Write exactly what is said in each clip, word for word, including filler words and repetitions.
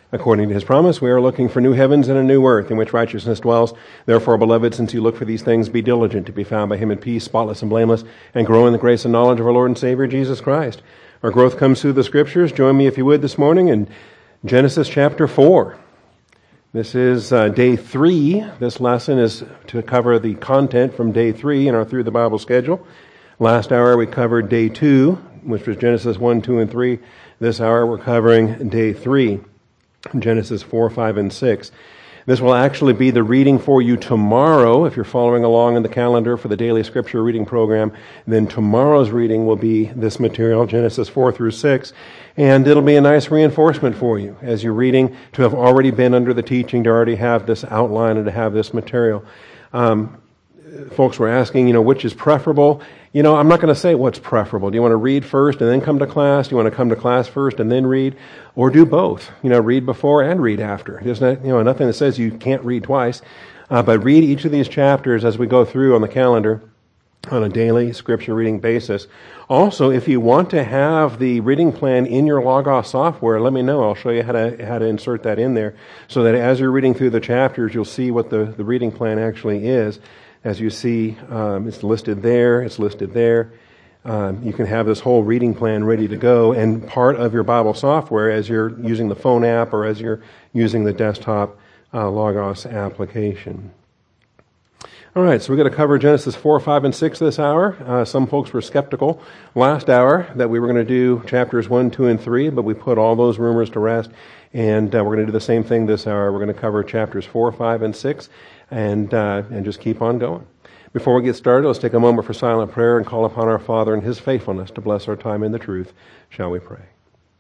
According to his promise, we are looking for new heavens and a new earth in which righteousness dwells. Therefore, beloved, since you look for these things, be diligent to be found by him in peace, spotless and blameless, and grow in the grace and knowledge of our Lord and Savior, Jesus Christ. Our growth comes through the Scriptures. Join me, if you would, this morning in Genesis chapter four. This is uh, day three. This lesson is to cover the content from day three in our Through the Bible schedule. Last hour we covered day two, which was Genesis one, two, and three. This hour we're covering day three, Genesis four, five, and six. This will actually be the reading for you tomorrow. If you're following along in the calendar for the daily scripture reading program, then tomorrow's reading will be this material, Genesis four through six. And it'll be a nice reinforcement for you as you're reading, to have already been under the teaching, to already have this outline and to have this material. Um, folks were asking, you know, which is preferable? You know, I'm not going to say what's preferable. Do you want to read first and then come to class? Do you want to come to class first and then read? Or do both? You know, read before and read after. There's not, you know, nothing that says you can't read twice. Uh, but read each of these chapters as we go through on the calendar on a daily scripture reading basis. Also, if you want to have the reading plan in your Logos software, let me know. I'll show you how to how to insert that in there so that as you're reading through the chapters, you'll see what the, the reading plan actually is. As you see, um, it's listed there, it's listed there. Um, you can have this whole reading plan ready to go and part of your Bible software as you're using the phone app or as you're using the desktop uh, Logos application. All right, so we're going to cover Genesis four, five, and six this hour. Uh, some folks were skeptical last hour that we were going to do chapters one, two, and three, but we put all those rumors to rest, and uh, we're going to do the same thing this hour. We're going to cover chapters four, five, and six, and uh, and just keep on going. Before we get started, let's take a moment for silent prayer and call upon our Father and His faithfulness to bless our time in the truth. Shall we pray?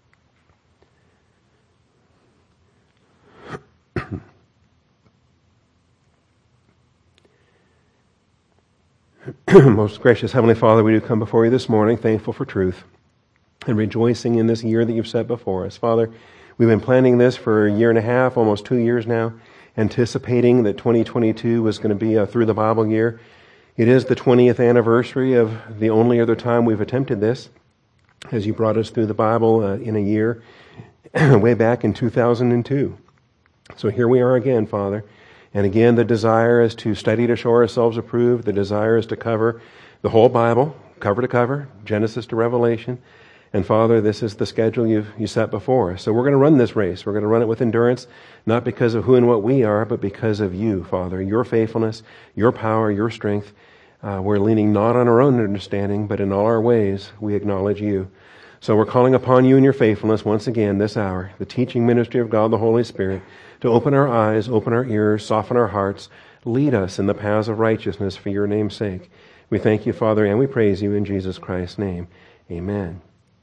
Most gracious Heavenly Father, we do come before you this morning, thankful for truth and rejoicing in this year that you've set before us. Father, we've been planning this for a year and a half, almost two years now, anticipating that twenty twenty-two was going to be a Through the Bible year. It is the twentieth anniversary of the only other time we've attempted this, as you brought us through the Bible uh, in a year, way back in two thousand two. So here we are again, Father. And again, the desire is to study to show ourselves approved. The desire is to cover the whole Bible, cover to cover, Genesis to Revelation. And Father, this is the schedule you've you set before us. So we're going to run this race. We're going to run it with endurance, not because of who and what we are, but because of you, Father, your faithfulness, your power, your strength. Uh, we're leaning not on our own understanding, but in all our ways, we acknowledge you. So we're calling upon you in your faithfulness once again this hour, the teaching ministry of God, the Holy Spirit, to open our eyes, open our ears, soften our hearts, lead us in the paths of righteousness for your name's sake. We thank you, Father, and we praise you in Jesus Christ's name. Amen.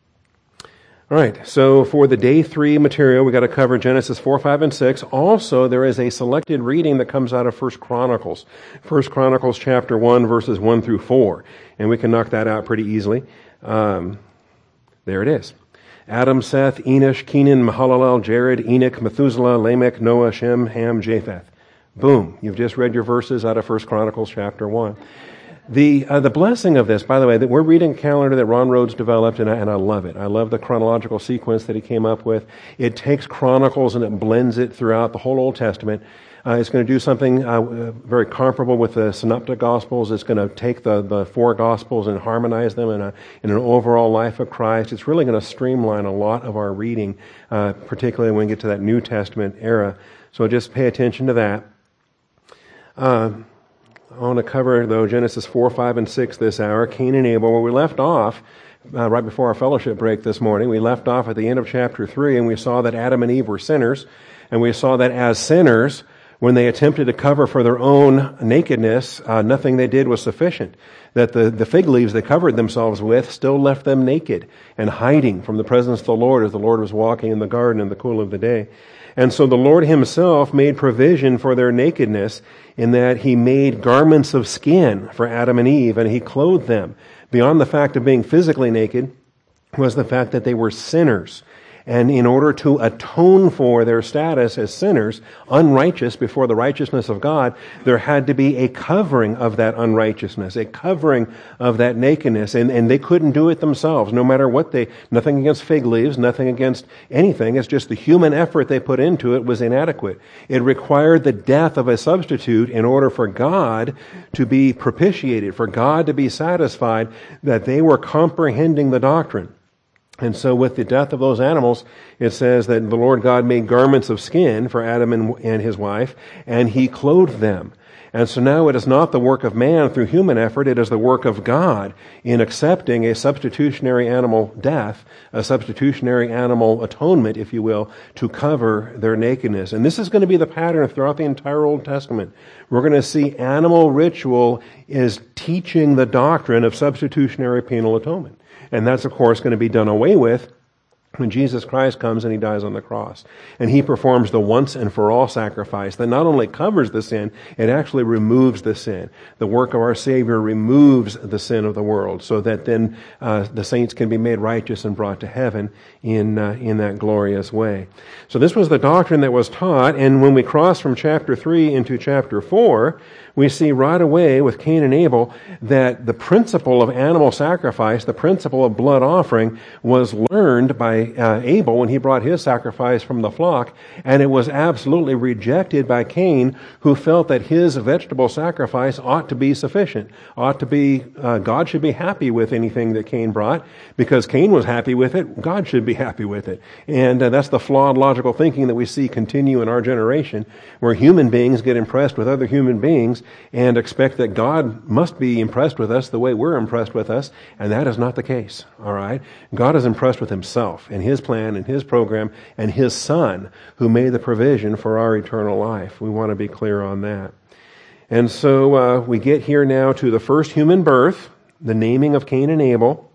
All right, so for the day three material, we got to cover Genesis four, five, and six. Also, there is a selected reading that comes out of First Chronicles. First Chronicles chapter one, verses one through four. And we can knock that out pretty easily. Um, there it is. Adam, Seth, Enosh, Kenan, Mahalalel, Jared, Enoch, Methuselah, Lamech, Noah, Shem, Ham, Japheth. Boom. You've just read your verses out of First Chronicles chapter one. The uh, the blessing of this, by the way, that we're reading a calendar that Ron Rhodes developed, and I, and I love it. I love the chronological sequence that he came up with. It takes Chronicles and it blends it throughout the whole Old Testament. Uh, it's going to do something uh, very comparable with the Synoptic Gospels. It's going to take the, the four Gospels and harmonize them in, a, in an overall life of Christ. It's really going to streamline a lot of our reading, uh, particularly when we get to that New Testament era. So just pay attention to that. Uh, I want to cover, though, Genesis four, five, and six this hour, Cain and Abel, where we left off uh, right before our fellowship break this morning. We left off at the end of chapter three, and we saw that Adam and Eve were sinners, and we saw that as sinners, when they attempted to cover for their own nakedness, uh, nothing they did was sufficient. That the, the fig leaves they covered themselves with still left them naked and hiding from the presence of the Lord as the Lord was walking in the garden in the cool of the day. And so the Lord himself made provision for their nakedness in that he made garments of skin for Adam and Eve, and he clothed them. Beyond the fact of being physically naked was the fact that they were sinners. And in order to atone for their status as sinners, unrighteous before the righteousness of God, there had to be a covering of that unrighteousness, a covering of that nakedness. And, and they couldn't do it themselves, no matter what they, nothing against fig leaves, nothing against anything. It's just the human effort they put into it was inadequate. It required the death of a substitute in order for God to be propitiated, for God to be satisfied that they were comprehending the doctrine. And so with the death of those animals, it says that the Lord God made garments of skin for Adam and, and his wife, and he clothed them. And so now it is not the work of man through human effort, it is the work of God in accepting a substitutionary animal death, a substitutionary animal atonement, if you will, to cover their nakedness. And this is going to be the pattern throughout the entire Old Testament. We're going to see animal ritual is teaching the doctrine of substitutionary penal atonement. And that's, of course, going to be done away with when Jesus Christ comes and he dies on the cross. And he performs the once and for all sacrifice that not only covers the sin, it actually removes the sin. The work of our Savior removes the sin of the world so that then uh, the saints can be made righteous and brought to heaven in uh, in that glorious way. So this was the doctrine that was taught, and when we cross from chapter three into chapter four, we see right away with Cain and Abel that the principle of animal sacrifice, the principle of blood offering, was learned by uh, Abel when he brought his sacrifice from the flock, and it was absolutely rejected by Cain, who felt that his vegetable sacrifice ought to be sufficient, ought to be, uh, God should be happy with anything that Cain brought. Because Cain was happy with it, God should be happy with it. And uh, that's the flawed logical thinking that we see continue in our generation, where human beings get impressed with other human beings and expect that God must be impressed with us the way we're impressed with us, and that is not the case, all right? God is impressed with himself and his plan and his program and his Son who made the provision for our eternal life. We want to be clear on that. And so uh, we get here now to the first human birth, the naming of Cain and Abel.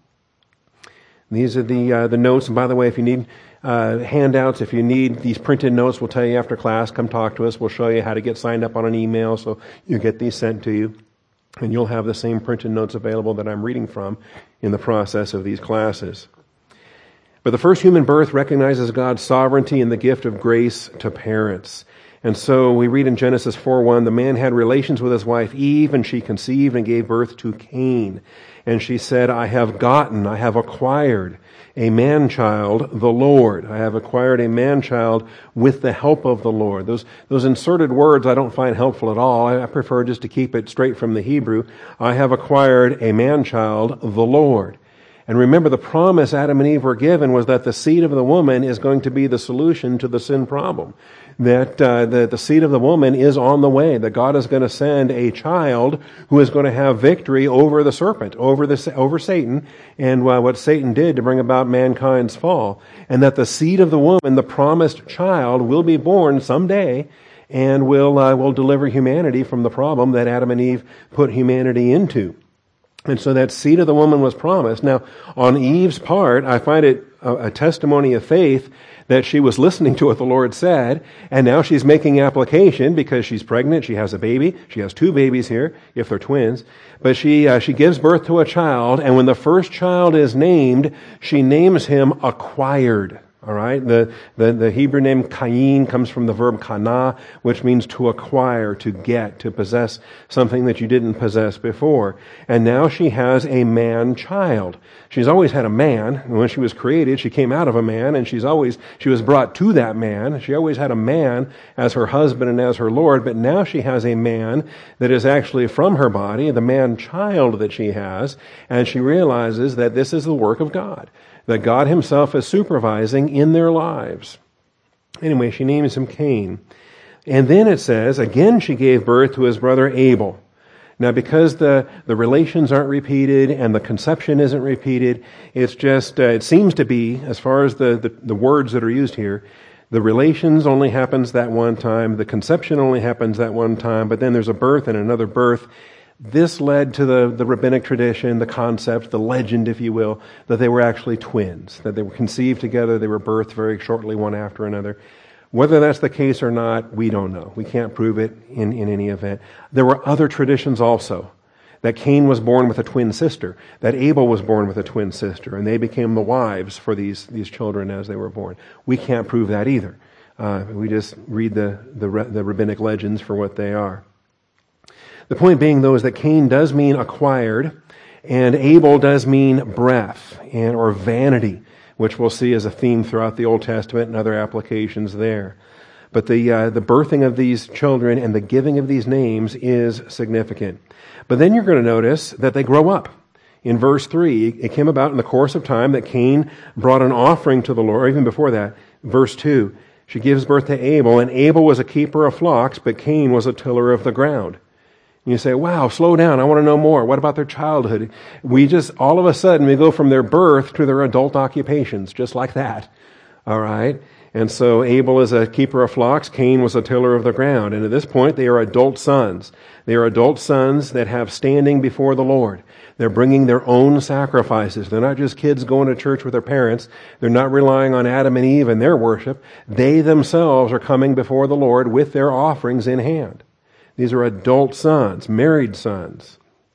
These are the uh, the notes, and by the way, if you need Uh, handouts, if you need these printed notes, we'll tell you after class, come talk to us. We'll show you how to get signed up on an email so you get these sent to you. And you'll have the same printed notes available that I'm reading from in the process of these classes. But the first human birth recognizes God's sovereignty and the gift of grace to parents. And so we read in Genesis four one, the man had relations with his wife Eve, and she conceived and gave birth to Cain. And she said, I have gotten, I have acquired a man-child, the Lord. I have acquired a man-child with the help of the Lord. Those those inserted words I don't find helpful at all. I, I prefer just to keep it straight from the Hebrew. I have acquired a man-child, the Lord. And remember, the promise Adam and Eve were given was that the seed of the woman is going to be the solution to the sin problem. That uh, the, the seed of the woman is on the way, that God is going to send a child who is going to have victory over the serpent, over the over Satan, and uh, what Satan did to bring about mankind's fall. And that the seed of the woman, the promised child, will be born someday and will uh, will deliver humanity from the problem that Adam and Eve put humanity into. And so that seed of the woman was promised. Now, on Eve's part, I find it a, a testimony of faith that she was listening to what the Lord said, and now she's making application because she's pregnant. She has a baby. She has two babies here, if they're twins. But she uh, she gives birth to a child, and when the first child is named, she names him acquired. All right, the, the, the Hebrew name Cain comes from the verb kana, which means to acquire, to get, to possess something that you didn't possess before. And now she has a man-child. She's always had a man. When she was created, she came out of a man, and she's always, she was brought to that man. She always had a man as her husband and as her Lord, but now she has a man that is actually from her body, the man-child that she has, and she realizes that this is the work of God, that God himself is supervising in their lives. Anyway, she names him Cain. And then it says, again she gave birth to his brother Abel. Now, because the, the relations aren't repeated and the conception isn't repeated, it's just, uh, it seems to be, as far as the, the, the words that are used here, the relations only happens that one time, the conception only happens that one time, but then there's a birth and another birth. This led to the, the rabbinic tradition, the concept, the legend, if you will, that they were actually twins, that they were conceived together, they were birthed very shortly one after another. Whether that's the case or not, we don't know. We can't prove it in, in any event. There were other traditions also that Cain was born with a twin sister, that Abel was born with a twin sister, and they became the wives for these, these children as they were born. We can't prove that either. Uh, we just read the, the, the rabbinic legends for what they are. The point being, though, is that Cain does mean acquired, and Abel does mean breath and or vanity, which we'll see as a theme throughout the Old Testament and other applications there. But the uh, the birthing of these children and the giving of these names is significant. But then you're going to notice that they grow up. In verse three, it came about in the course of time that Cain brought an offering to the Lord. Or even before that, verse two, she gives birth to Abel, and Abel was a keeper of flocks, but Cain was a tiller of the ground. And you say, wow, slow down, I want to know more. What about their childhood? We just, all of a sudden, we go from their birth to their adult occupations, just like that. All right? And so Abel is a keeper of flocks, Cain was a tiller of the ground. And at this point, they are adult sons. They are adult sons that have standing before the Lord. They're bringing their own sacrifices. They're not just kids going to church with their parents. They're not relying on Adam and Eve and their worship. They themselves are coming before the Lord with their offerings in hand. These are adult sons, married sons.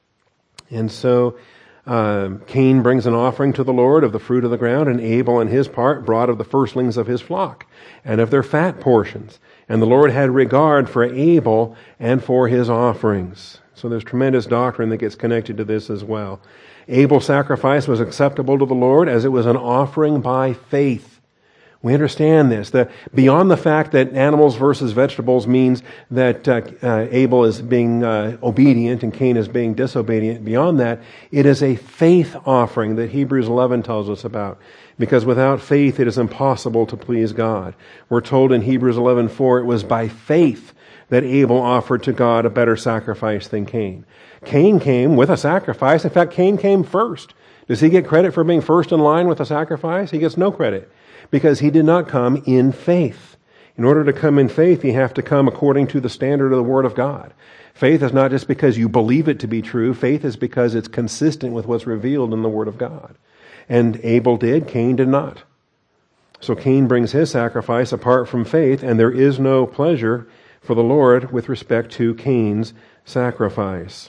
And so Uh, Cain brings an offering to the Lord of the fruit of the ground, and Abel on his part brought of the firstlings of his flock and of their fat portions. And the Lord had regard for Abel and for his offerings. So there's tremendous doctrine that gets connected to this as well. Abel's sacrifice was acceptable to the Lord as it was an offering by faith. We understand this, that beyond the fact that animals versus vegetables means that uh, uh, Abel is being uh, obedient and Cain is being disobedient, beyond that, it is a faith offering that Hebrews eleven tells us about. Because without faith, it is impossible to please God. We're told in Hebrews eleven four, it was by faith that Abel offered to God a better sacrifice than Cain. Cain came with a sacrifice. In fact, Cain came first. Does he get credit for being first in line with a sacrifice? He gets no credit. Because he did not come in faith. In order to come in faith, you have to come according to the standard of the Word of God. Faith is not just because you believe it to be true. Faith is because it's consistent with what's revealed in the Word of God. And Abel did, Cain did not. So Cain brings his sacrifice apart from faith, and there is no pleasure for the Lord with respect to Cain's sacrifice.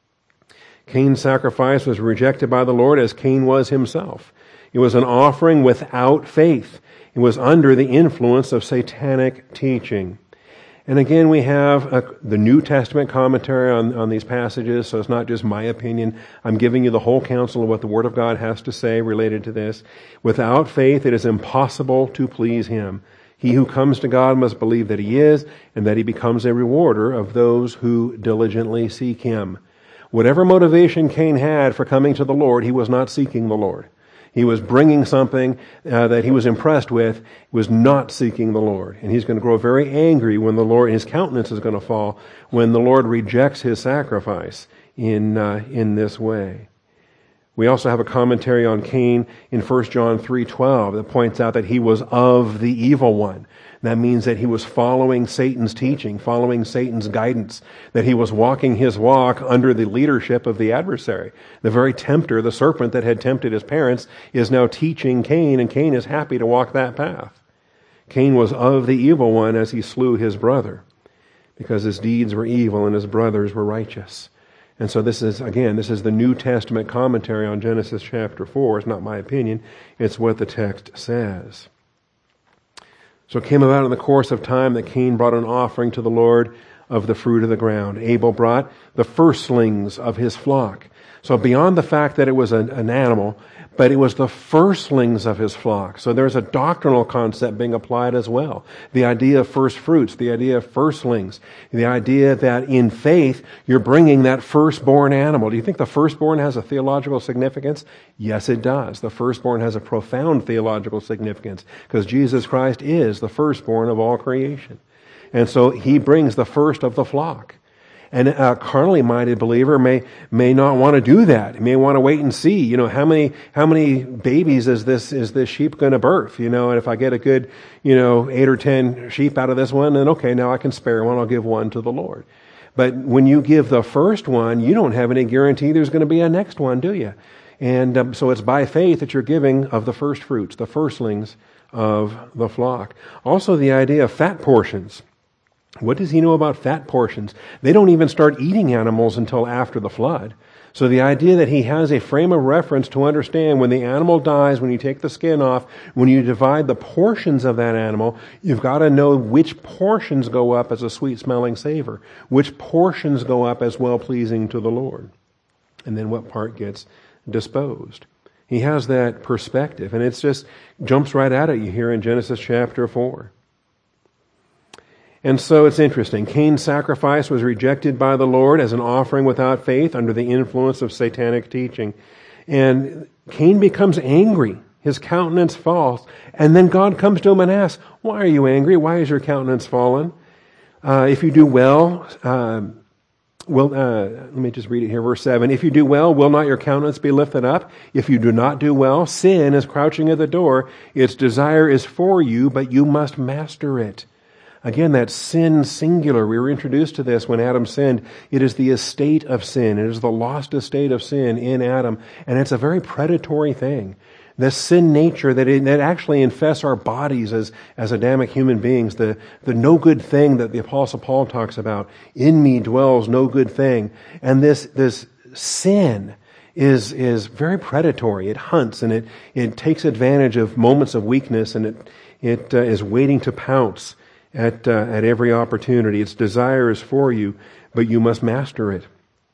Cain's sacrifice was rejected by the Lord as Cain was himself. It was an offering without faith. It was under the influence of satanic teaching. And again, we have a, the New Testament commentary on, on these passages, so it's not just my opinion. I'm giving you the whole counsel of what the Word of God has to say related to this. Without faith, it is impossible to please Him. He who comes to God must believe that He is, and that He becomes a rewarder of those who diligently seek Him. Whatever motivation Cain had for coming to the Lord, he was not seeking the Lord. He was bringing something uh, that he was impressed with. He was not seeking the Lord. And he's going to grow very angry when the Lord, his countenance is going to fall when the Lord rejects his sacrifice in uh, in this way. We also have a commentary on Cain in First John three twelve that points out that he was of the evil one. That means that he was following Satan's teaching, following Satan's guidance, that he was walking his walk under the leadership of the adversary. The very tempter, the serpent that had tempted his parents, is now teaching Cain, and Cain is happy to walk that path. Cain was of the evil one as he slew his brother, because his deeds were evil and his brothers were righteous. And so this is, again, this is the New Testament commentary on Genesis chapter four. It's not my opinion. It's what the text says. So it came about in the course of time that Cain brought an offering to the Lord of the fruit of the ground. Abel brought the firstlings of his flock. So beyond the fact that it was an, an animal, but it was the firstlings of his flock. So there's a doctrinal concept being applied as well. The idea of first fruits, the idea of firstlings, the idea that in faith you're bringing that firstborn animal. Do you think the firstborn has a theological significance? Yes, it does. The firstborn has a profound theological significance because Jesus Christ is the firstborn of all creation. And so he brings the first of the flock. And a carnally minded believer may may not want to do that. He may want to wait and see, you know, how many how many babies is this is this sheep going to birth? You know, and if I get a good, you know, eight or ten sheep out of this one, then okay, now I can spare one. I'll give one to the Lord. But when you give the first one, you don't have any guarantee there's going to be a next one, do you? And um, so it's by faith that you're giving of the first fruits, the firstlings of the flock. Also, the idea of fat portions. What does he know about fat portions? They don't even start eating animals until after the flood. So the idea that he has a frame of reference to understand when the animal dies, when you take the skin off, when you divide the portions of that animal, you've got to know which portions go up as a sweet-smelling savor, which portions go up as well-pleasing to the Lord, and then what part gets disposed. He has that perspective, and it's just jumps right out at you here in Genesis chapter four. And so it's interesting. Cain's sacrifice was rejected by the Lord as an offering without faith under the influence of satanic teaching. And Cain becomes angry. His countenance falls. And then God comes to him and asks, why are you angry? Why is your countenance fallen? Uh, if you do well, uh, will, uh, let me just read it here, verse seven. If you do well, will not your countenance be lifted up? If you do not do well, sin is crouching at the door. Its desire is for you, but you must master it. Again, that sin singular. We were introduced to this when Adam sinned. It is the estate of sin. It is the lost estate of sin in Adam. And it's a very predatory thing. The sin nature that, it, that actually infests our bodies as, as Adamic human beings. The, the no good thing that the Apostle Paul talks about. In me dwells no good thing. And this, this sin is, is very predatory. It hunts and it, it takes advantage of moments of weakness, and it, it uh, is waiting to pounce at uh, at every opportunity. Its desire is for you, but you must master it.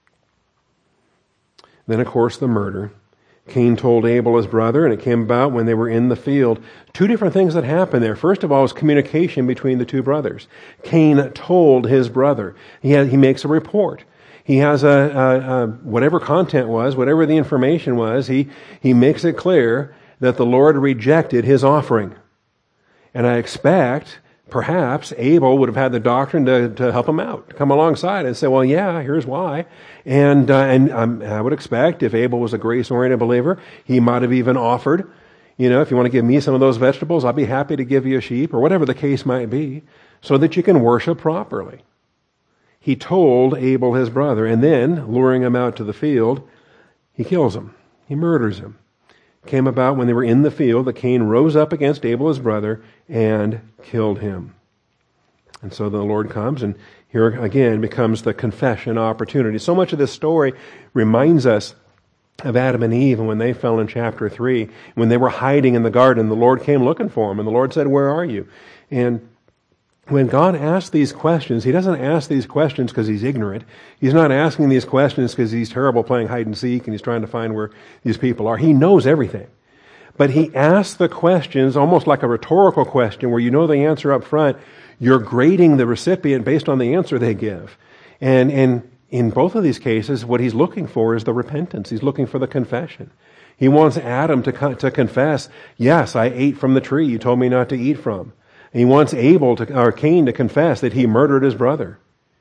Then, of course, the murder. Cain told Abel, his brother, and it came about when they were in the field. Two different things that happened there. First of all, was communication between the two brothers. Cain told his brother. He had, he makes a report. He has a, a, a whatever content was, whatever the information was, he he makes it clear that the Lord rejected his offering. And I expect perhaps Abel would have had the doctrine to, to help him out, to come alongside and say, well, yeah, here's why. And uh, and um, I would expect if Abel was a grace-oriented believer, he might have even offered, you know, if you want to give me some of those vegetables, I'll be happy to give you a sheep, or whatever the case might be, so that you can worship properly. He told Abel, his brother, and then, luring him out to the field, he kills him. He murders him. Came about when they were in the field that Cain rose up against Abel, his brother, and killed him. And so the Lord comes, and here again becomes the confession opportunity. So much of this story reminds us of Adam and Eve, and when they fell in chapter three, when they were hiding in the garden, the Lord came looking for them, and the Lord said, where are you? And when God asks these questions, He doesn't ask these questions because He's ignorant. He's not asking these questions because He's terrible playing hide and seek and He's trying to find where these people are. He knows everything. But He asks the questions almost like a rhetorical question where you know the answer up front. You're grading the recipient based on the answer they give. And, and in both of these cases, what He's looking for is the repentance. He's looking for the confession. He wants Adam to, to confess, yes, I ate from the tree you told me not to eat from. He wants Abel to, or Cain to confess that he murdered his brother.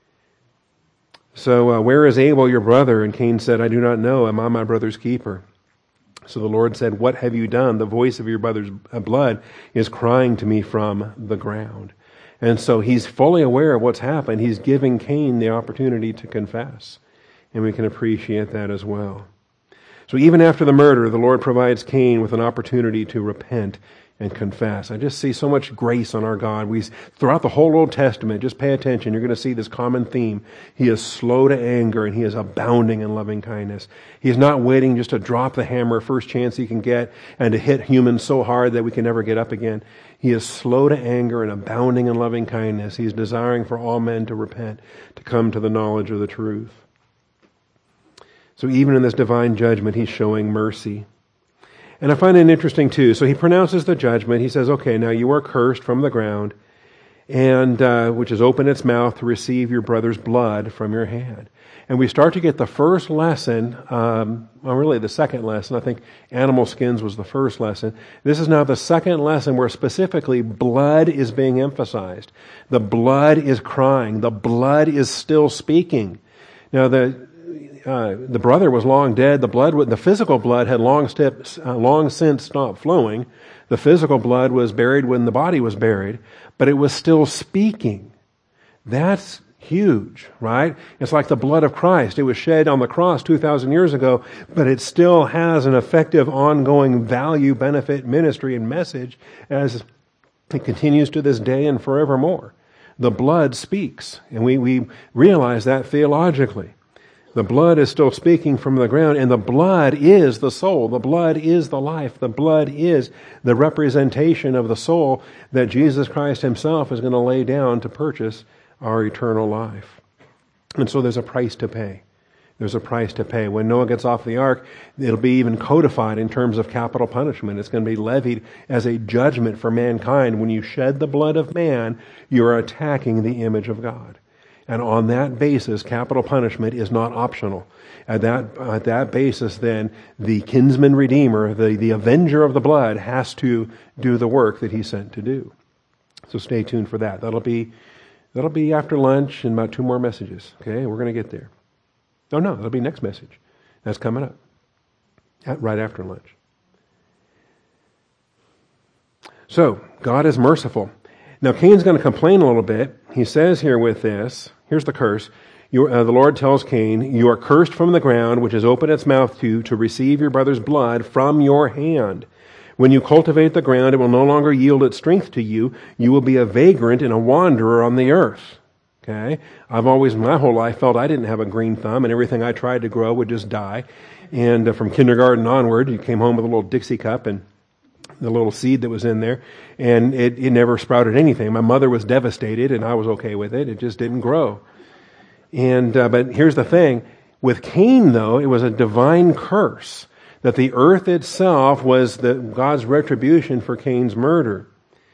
So, uh, where is Abel, your brother? And Cain said, I do not know. Am I my brother's keeper? So the Lord said, what have you done? The voice of your brother's blood is crying to me from the ground. And so he's fully aware of what's happened. He's giving Cain the opportunity to confess. And we can appreciate that as well. So even after the murder, the Lord provides Cain with an opportunity to repent and confess. I just see so much grace on our God. We throughout the whole Old Testament, just pay attention. You're going to see this common theme. He is slow to anger and He is abounding in loving kindness. He is not waiting just to drop the hammer first chance He can get and to hit humans so hard that we can never get up again. He is slow to anger and abounding in loving kindness. He is desiring for all men to repent, to come to the knowledge of the truth. So even in this divine judgment, He's showing mercy. And I find it interesting too. So He pronounces the judgment. He says, okay, now you are cursed from the ground, and uh, which has opened its mouth to receive your brother's blood from your hand. And we start to get the first lesson, um, well, really the second lesson. I think animal skins was the first lesson. This is now the second lesson where specifically blood is being emphasized. The blood is crying. The blood is still speaking. Now the Uh, the brother was long dead. The blood, the physical blood had long, steps, uh, long since stopped flowing. The physical blood was buried when the body was buried, but it was still speaking. That's huge, right? It's like the blood of Christ. It was shed on the cross two thousand years ago, but it still has an effective, ongoing value, benefit, ministry, and message as it continues to this day and forevermore. the blood speaks. And we, we realize that theologically. The blood is still speaking from the ground, and the blood is the soul. The blood is the life. The blood is the representation of the soul that Jesus Christ himself is going to lay down to purchase our eternal life. And so there's a price to pay. There's a price to pay. When Noah gets off the ark, it'll be even codified in terms of capital punishment. It's going to be levied as a judgment for mankind. When you shed the blood of man, you're attacking the image of God. And on that basis, capital punishment is not optional. At that, at that basis, then, the kinsman redeemer, the, the avenger of the blood, has to do the work that he's sent to do. So stay tuned for that. That'll be, that'll be after lunch and about two more messages. Okay, we're going to get there. Oh no, that'll be next message. That's coming up. At, right after lunch. So, God is merciful. Now, Cain's going to complain a little bit. He says here with this, here's the curse. You, uh, the Lord tells Cain, you are cursed from the ground, which has opened its mouth to you, to receive your brother's blood from your hand. When you cultivate the ground, it will no longer yield its strength to you. You will be a vagrant and a wanderer on the earth. Okay? I've always, my whole life, felt I didn't have a green thumb, and everything I tried to grow would just die. And uh, from kindergarten onward, you came home with a little Dixie cup and the little seed that was in there, and it, it never sprouted anything. My mother was devastated, and I was okay with it. It just didn't grow. And uh, but here's the thing. With Cain, though, it was a divine curse, that the earth itself was the, God's retribution for Cain's murder.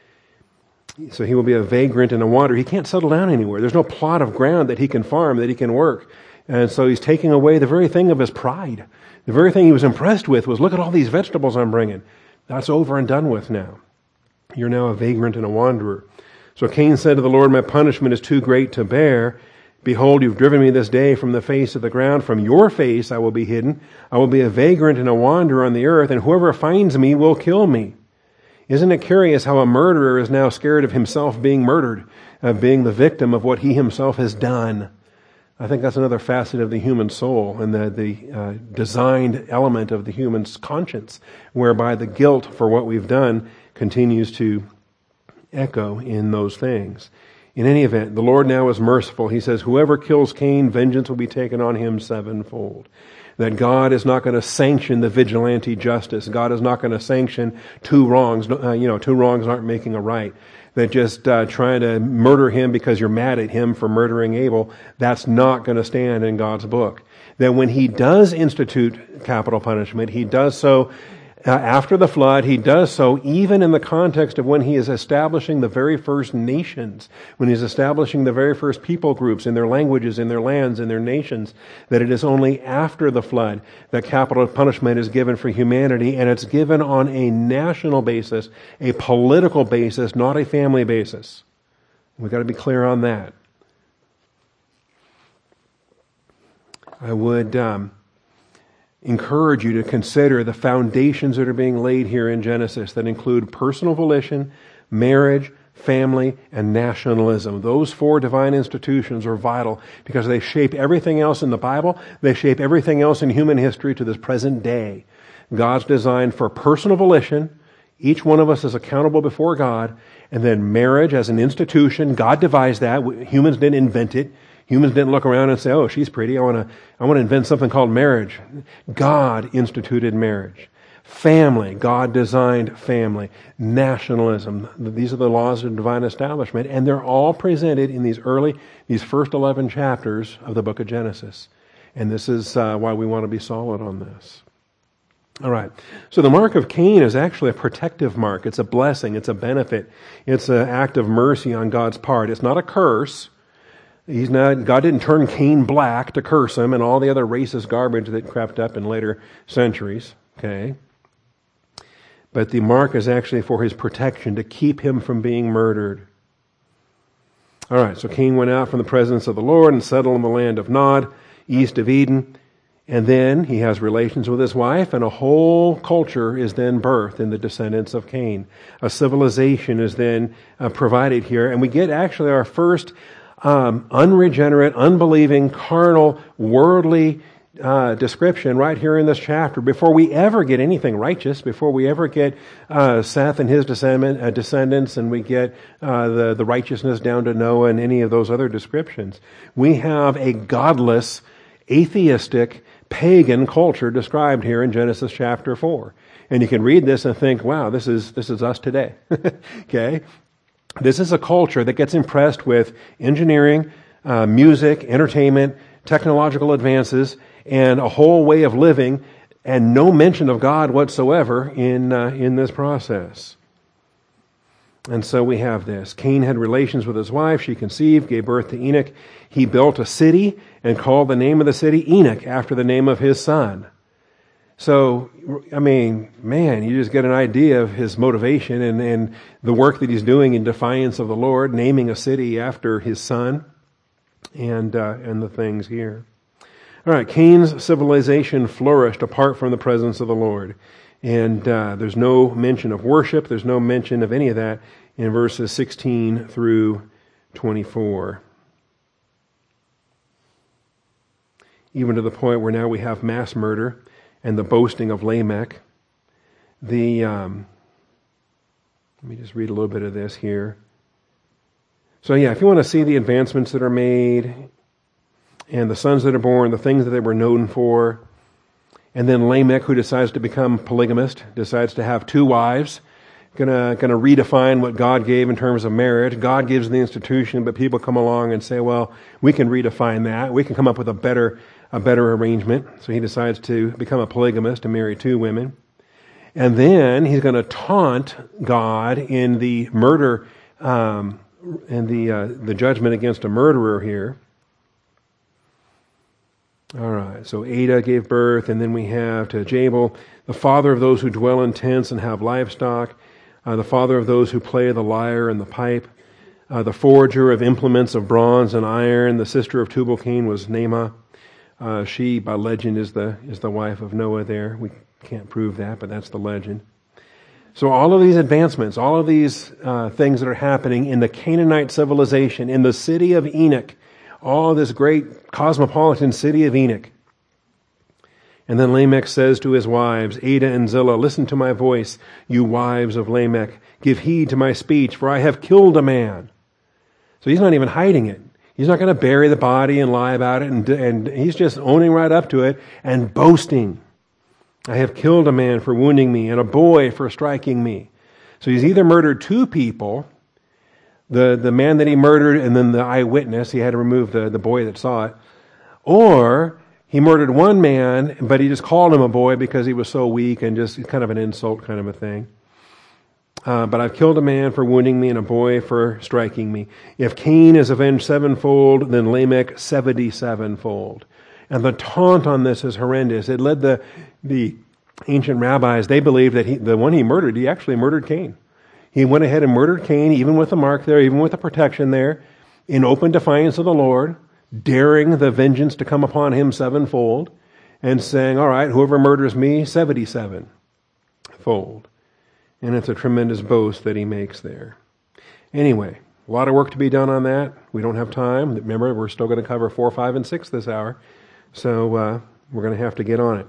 So he will be a vagrant and a wanderer. He can't settle down anywhere. There's no plot of ground that he can farm, that he can work. And so he's taking away the very thing of his pride. The very thing he was impressed with was, look at all these vegetables I'm bringing. That's over and done with now. You're now a vagrant and a wanderer. So Cain said to the Lord, my punishment is too great to bear. Behold, you've driven me this day from the face of the ground. From your face I will be hidden. I will be a vagrant and a wanderer on the earth, and whoever finds me will kill me. Isn't it curious how a murderer is now scared of himself being murdered, of being the victim of what he himself has done? I think that's another facet of the human soul and the, the uh, designed element of the human's conscience, whereby the guilt for what we've done continues to echo in those things. In any event, the Lord now is merciful. He says, whoever kills Cain, vengeance will be taken on him sevenfold. That God is not going to sanction the vigilante justice. God is not going to sanction two wrongs. Uh, you know, two wrongs aren't making a right. That just uh, trying to murder him because you're mad at him for murdering Abel, that's not going to stand in God's book. That when he does institute capital punishment, he does so uh, after the flood. He does so even in the context of when he is establishing the very first nations, when he's establishing the very first people groups in their languages, in their lands, in their nations, that it is only after the flood that capital punishment is given for humanity, and it's given on a national basis, a political basis, not a family basis. We've got to be clear on that. I would um, encourage you to consider the foundations that are being laid here in Genesis that include personal volition, marriage, family, and nationalism. Those four divine institutions are vital because they shape everything else in the Bible. They shape everything else in human history to this present day. God's design for personal volition. Each one of us is accountable before God. And then marriage as an institution. God devised that. Humans didn't invent it. Humans didn't look around and say, oh, she's pretty. I want to I want to invent something called marriage. God instituted marriage. Family. God designed family. Nationalism. These are the laws of divine establishment. And they're all presented in these early, these first eleven chapters of the book of Genesis. And this is uh, why we want to be solid on this. All right. So the mark of Cain is actually a protective mark. It's a blessing. It's a benefit. It's an act of mercy on God's part. It's not a curse. He's not, God didn't turn Cain black to curse him and all the other racist garbage that crept up in later centuries. Okay. But the mark is actually for his protection, to keep him from being murdered. All right. So Cain went out from the presence of the Lord and settled in the land of Nod, east of Eden. And then he has relations with his wife, and a whole culture is then birthed in the descendants of Cain. A civilization is then uh, provided here, and we get actually our first um, unregenerate, unbelieving, carnal, worldly uh, description right here in this chapter before we ever get anything righteous, before we ever get uh, Seth and his descendant, uh, descendants, and we get uh, the, the righteousness down to Noah and any of those other descriptions. We have a godless, atheistic, pagan culture described here in Genesis chapter four. And you can read this and think, wow, this is this is us today. Okay? This is a culture that gets impressed with engineering, uh, music, entertainment, technological advances, and a whole way of living, and no mention of God whatsoever in uh, in this process. And so we have this. Cain had relations with his wife. She conceived, gave birth to Enoch. He built a city and called the name of the city Enoch after the name of his son. So, I mean, man, you just get an idea of his motivation and, and the work that he's doing in defiance of the Lord, naming a city after his son, and uh, and the things here. All right, Cain's civilization flourished apart from the presence of the Lord. And uh, there's no mention of worship. There's no mention of any of that in verses sixteen through twenty-four. Even to the point where now we have mass murder and the boasting of Lamech. The um, let me just read a little bit of this here. So yeah, if you want to see the advancements that are made and the sons that are born, the things that they were known for, and then Lamech, who decides to become polygamist, decides to have two wives, gonna gonna redefine what God gave in terms of marriage. God gives the institution, but people come along and say, well, we can redefine that. We can come up with a better a better arrangement. So he decides to become a polygamist and marry two women. And then he's going to taunt God in the murder, um, in the uh, the judgment against a murderer here. All right, so Ada gave birth, and then we have to Jabal, the father of those who dwell in tents and have livestock, uh, the father of those who play the lyre and the pipe, uh, the forger of implements of bronze and iron. The sister of Tubal-Cain was Naamah. Uh, she, by legend, is the is the wife of Noah there. We can't prove that, but that's the legend. So all of these advancements, all of these uh, things that are happening in the Canaanite civilization, in the city of Enoch, all this great cosmopolitan city of Enoch. And then Lamech says to his wives, Ada and Zillah, listen to my voice, you wives of Lamech. Give heed to my speech, for I have killed a man. So he's not even hiding it. He's not going to bury the body and lie about it, and, and he's just owning right up to it and boasting. I have killed a man for wounding me and a boy for striking me. So he's either murdered two people, the, the man that he murdered and then the eyewitness, he had to remove the, the boy that saw it, or he murdered one man, but he just called him a boy because he was so weak and just kind of an insult kind of a thing. Uh, but I've killed a man for wounding me and a boy for striking me. If Cain is avenged sevenfold, then Lamech seventy-sevenfold. And the taunt on this is horrendous. It led the the ancient rabbis, they believed that he, the one he murdered, he actually murdered Cain. He went ahead and murdered Cain, even with the mark there, even with the protection there, in open defiance of the Lord, daring the vengeance to come upon him sevenfold, and saying, all right, whoever murders me, seventy-sevenfold. And it's a tremendous boast that he makes there. Anyway, a lot of work to be done on that. We don't have time. Remember, we're still going to cover four, five, and six this hour. So uh, we're going to have to get on it.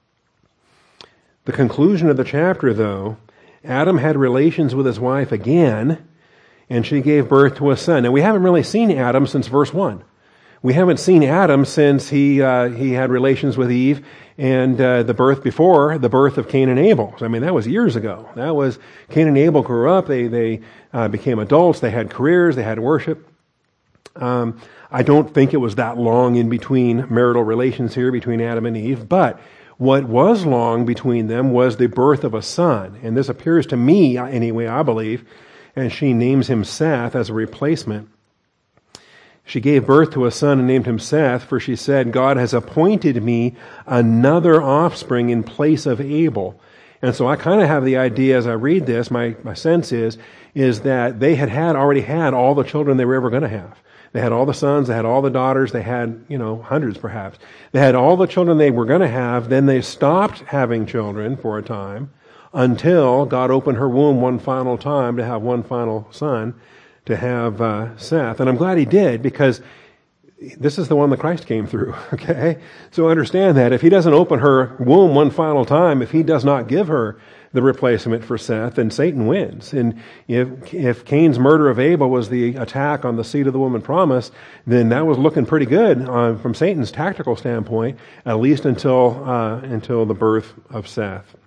The conclusion of the chapter, though, Adam had relations with his wife again, and she gave birth to a son. Now, we haven't really seen Adam since verse one. We haven't seen Adam since he uh, he had relations with Eve and uh, the birth before the birth of Cain and Abel. I mean, that was years ago. That was Cain and Abel grew up. They they uh, became adults. They had careers. They had worship. Um, I don't think it was that long in between marital relations here between Adam and Eve. But what was long between them was the birth of a son, and this appears to me anyway, I believe. And she names him Seth as a replacement. She gave birth to a son and named him Seth, for she said, God has appointed me another offspring in place of Abel. And so I kind of have the idea as I read this, my, my sense is, is that they had had, already had all the children they were ever going to have. They had all the sons, they had all the daughters, they had, you know, hundreds perhaps. They had all the children they were going to have, then they stopped having children for a time until God opened her womb one final time to have one final son, to have uh, Seth. And I'm glad he did, because this is the one that Christ came through, okay? So understand that if he doesn't open her womb one final time, if he does not give her the replacement for Seth, then Satan wins. And if if Cain's murder of Abel was the attack on the seed of the woman promise, then that was looking pretty good uh, from Satan's tactical standpoint, at least until uh, until the birth of Seth.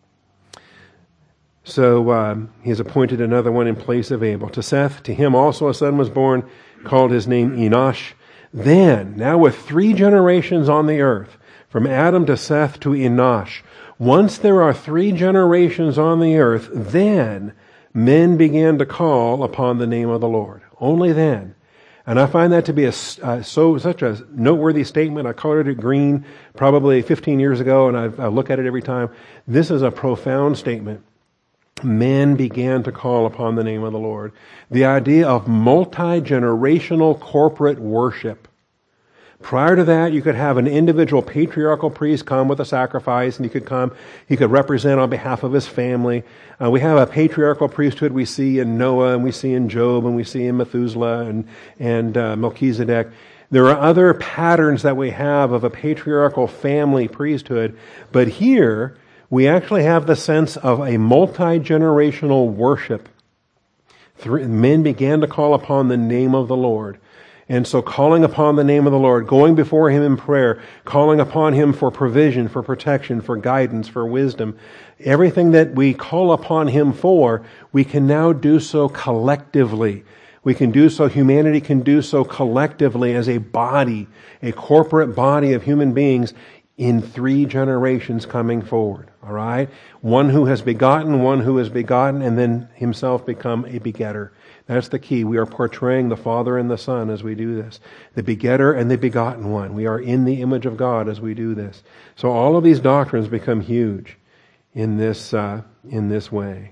So um, he has appointed another one in place of Abel. To Seth, to him also a son was born, called his name Enosh. Then, now with three generations on the earth, from Adam to Seth to Enosh, once there are three generations on the earth, then men began to call upon the name of the Lord. Only then. And I find that to be a, uh, so such a noteworthy statement. I colored it green probably fifteen years ago, and I, I look at it every time. This is a profound statement. Men began to call upon the name of the Lord. The idea of multi-generational corporate worship. Prior to that, you could have an individual patriarchal priest come with a sacrifice, and he could come, he could represent on behalf of his family. Uh, we have a patriarchal priesthood we see in Noah, and we see in Job, and we see in Methuselah and, and uh, Melchizedek. There are other patterns that we have of a patriarchal family priesthood, but here we actually have the sense of a multi-generational worship. Three, men began to call upon the name of the Lord. And so calling upon the name of the Lord, going before him in prayer, calling upon him for provision, for protection, for guidance, for wisdom, everything that we call upon him for, we can now do so collectively. We can do so, humanity can do so collectively as a body, a corporate body of human beings in three generations coming forward. All right? One who has begotten, one who is begotten, and then himself become a begetter. That's the key. We are portraying the Father and the Son as we do this. The begetter and the begotten one. We are in the image of God as we do this. So all of these doctrines become huge in this, uh, in this way.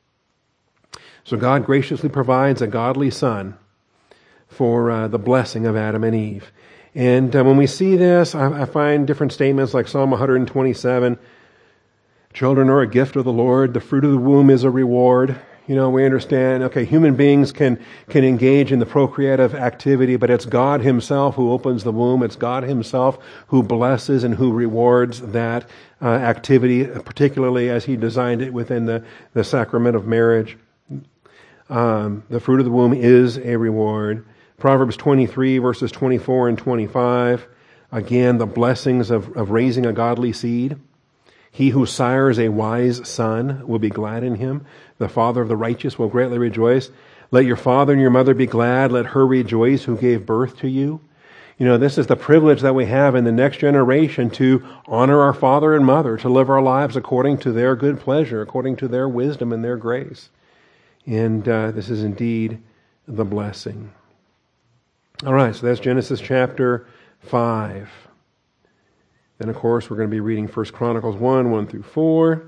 So God graciously provides a godly son for uh, the blessing of Adam and Eve. And uh, when we see this, I, I find different statements like Psalm one twenty-seven. Children are a gift of the Lord. The fruit of the womb is a reward. You know, we understand, okay, human beings can, can engage in the procreative activity, but it's God himself who opens the womb. It's God himself who blesses and who rewards that uh, activity, particularly as he designed it within the, the sacrament of marriage. Um, the fruit of the womb is a reward. Proverbs twenty-three, verses twenty-four and twenty-five. Again, the blessings of, of raising a godly seed. He who sires a wise son will be glad in him. The father of the righteous will greatly rejoice. Let your father and your mother be glad. Let her rejoice who gave birth to you. You know, this is the privilege that we have in the next generation to honor our father and mother, to live our lives according to their good pleasure, according to their wisdom and their grace. And uh, this is indeed the blessing. All right, so that's Genesis chapter five. Then, of course, we're going to be reading First Chronicles one, one through four.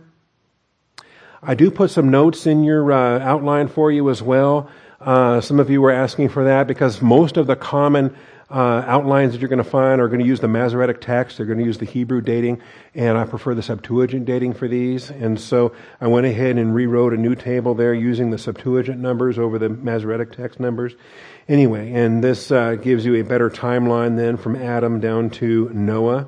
I do put some notes in your uh, outline for you as well. Uh, some of you were asking for that because most of the common uh, outlines that you're going to find are going to use the Masoretic text. They're going to use the Hebrew dating, and I prefer the Septuagint dating for these. And so I went ahead and rewrote a new table there using the Septuagint numbers over the Masoretic text numbers. Anyway, and this uh, gives you a better timeline then from Adam down to Noah.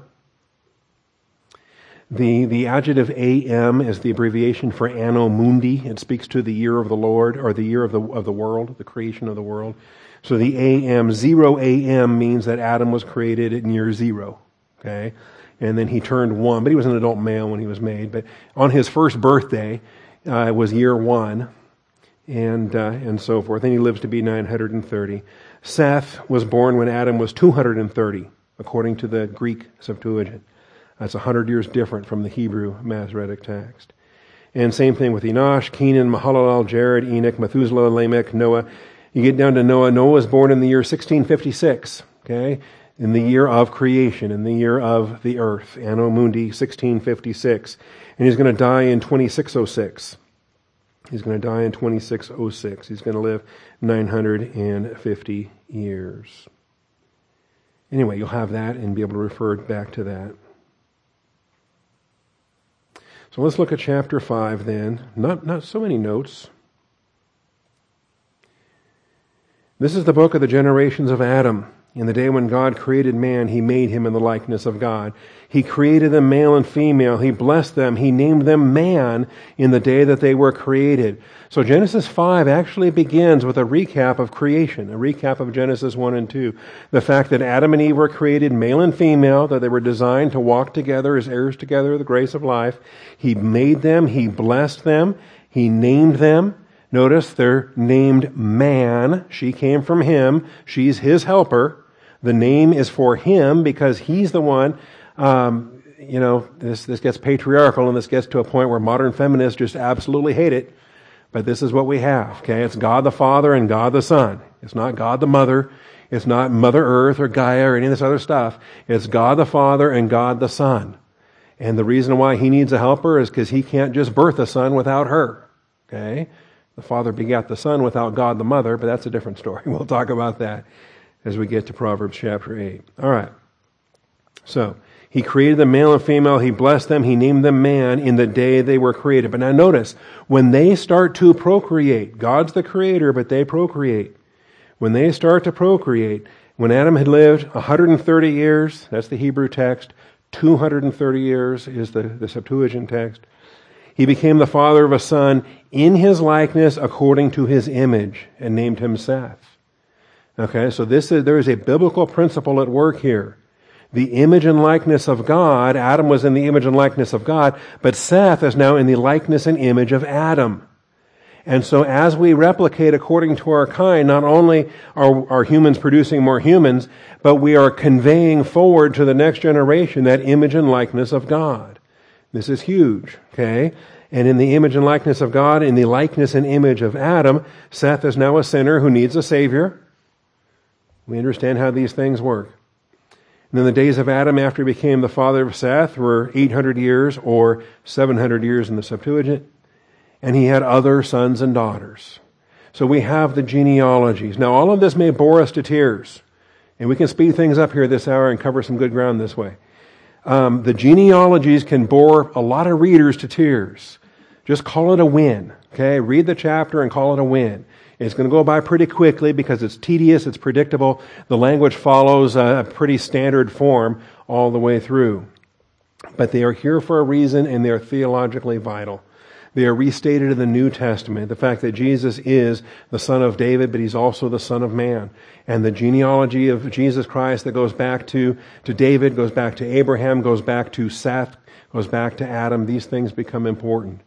The the adjective A M is the abbreviation for Anno Mundi. It speaks to the year of the Lord, or the year of the of the world, the creation of the world. So the A M, zero A M means that Adam was created in year zero. Okay? And then he turned one, but he was an adult male when he was made. But on his first birthday, uh, it was year one, and uh, and so forth. And he lives to be nine hundred thirty. Seth was born when Adam was two hundred thirty, according to the Greek Septuagint. That's a hundred years different from the Hebrew Masoretic text. And same thing with Enosh, Kenan, Mahalalel, Jared, Enoch, Methuselah, Lamech, Noah. You get down to Noah. Noah was born in the year sixteen fifty-six, okay? In the year of creation, in the year of the earth. Anno Mundi, sixteen fifty-six. And he's going to die in twenty-six oh six. He's going to die in twenty-six oh six. He's going to live nine hundred fifty years. Anyway, you'll have that and be able to refer back to that. So let's look at chapter five then. Not, not so many notes. This is the book of the generations of Adam. In the day when God created man, He made him in the likeness of God. He created them male and female. He blessed them. He named them man in the day that they were created. So Genesis five actually begins with a recap of creation, a recap of Genesis one and two. The fact that Adam and Eve were created male and female, that they were designed to walk together as heirs together of the grace of life. He made them. He blessed them. He named them. Notice they're named man. She came from him. She's his helper. The name is for him because he's the one, um, you know, this, this gets patriarchal and this gets to a point where modern feminists just absolutely hate it. But this is what we have, okay? It's God the Father and God the Son. It's not God the Mother. It's not Mother Earth or Gaia or any of this other stuff. It's God the Father and God the Son. And the reason why he needs a helper is because he can't just birth a son without her, okay? The Father begat the Son without God the Mother, but that's a different story. We'll talk about that as we get to Proverbs chapter eight. All right. So, He created them male and female. He blessed them. He named them man in the day they were created. But now notice, when they start to procreate, God's the creator, but they procreate. When they start to procreate, when Adam had lived one hundred thirty years, that's the Hebrew text, two hundred thirty years is the, the Septuagint text, he became the father of a son in his likeness according to his image and named him Seth. Okay, so this is, there is a biblical principle at work here. The image and likeness of God, Adam was in the image and likeness of God, but Seth is now in the likeness and image of Adam. And so as we replicate according to our kind, not only are, are humans producing more humans, but we are conveying forward to the next generation that image and likeness of God. This is huge, okay? And in the image and likeness of God, in the likeness and image of Adam, Seth is now a sinner who needs a Savior. We understand how these things work. And then the days of Adam after he became the father of Seth were eight hundred years or seven hundred years in the Septuagint. And he had other sons and daughters. So we have the genealogies. Now all of this may bore us to tears. And we can speed things up here this hour and cover some good ground this way. Um, the genealogies can bore a lot of readers to tears. Just call it a win. Okay? Read the chapter and call it a win. It's going to go by pretty quickly because it's tedious, it's predictable. The language follows a pretty standard form all the way through. But they are here for a reason and they are theologically vital. They are restated in the New Testament. The fact that Jesus is the Son of David, but He's also the Son of Man. And the genealogy of Jesus Christ that goes back to, to David, goes back to Abraham, goes back to Seth, goes back to Adam. These things become important.